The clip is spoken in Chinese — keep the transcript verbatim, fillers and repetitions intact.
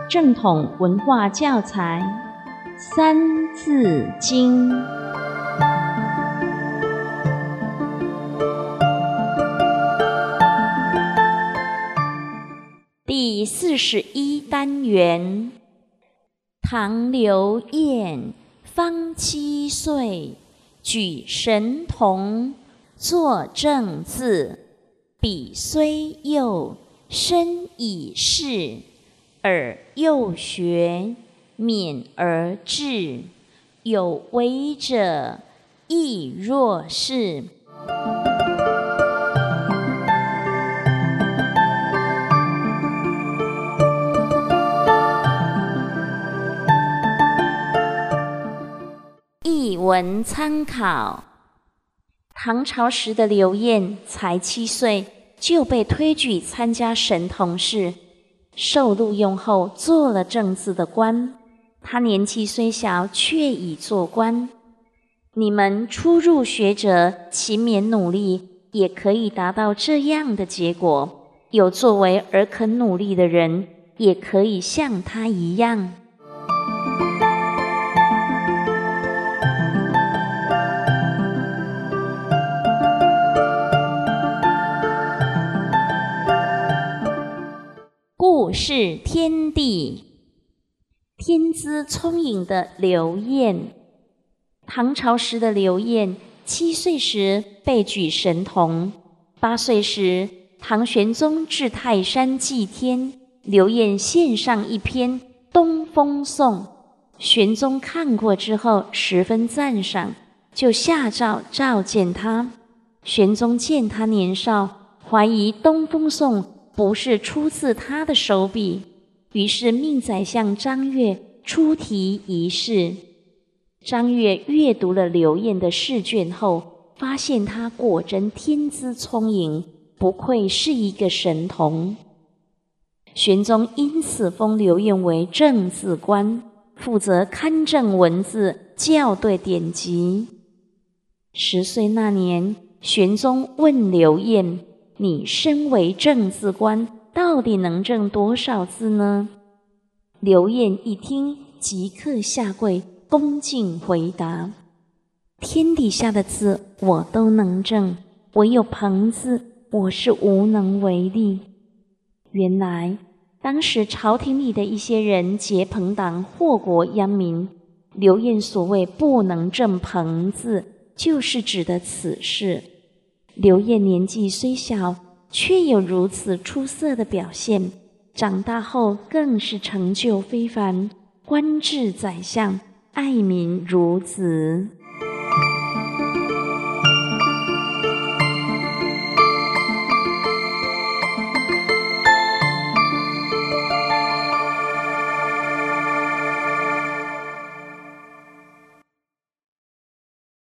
正统文化教材《三字经》第四十一单元。唐刘晏方七岁，举神童，作正字。彼虽幼，身已仕，尔幼学，勉而志，有为者亦若是。译文参考：唐朝时的刘晏才七岁，就被推举参加神童试，受录用后做了正字的官。他年纪虽小，却已做官。你们初入学者勤勉努力，也可以达到这样的结果。有作为而肯努力的人，也可以像他一样。故事天地。天资聪颖的刘晏。唐朝时的刘晏七岁时被举神童，八岁时唐玄宗至泰山祭天，刘晏献上一篇《东风颂》，玄宗看过之后十分赞赏，就下诏召见他。玄宗见他年少，怀疑《东风颂》不是出自他的手笔，于是命宰相张悦出题一试。张悦阅读了刘晏的试卷后，发现他果真天资聪颖，不愧是一个神童。玄宗因此封刘晏为正字官，负责勘正文字，校对典籍。十岁那年，玄宗问刘晏：你身为正字官，到底能正多少字呢？刘晏一听，即刻下跪，恭敬回答：天底下的字我都能正，唯有朋字我是无能为力。原来当时朝廷里的一些人结朋党，祸国殃民。刘晏所谓不能正朋字，就是指的此事。刘晏年纪虽小，却有如此出色的表现，长大后更是成就非凡，官至宰相，爱民如子。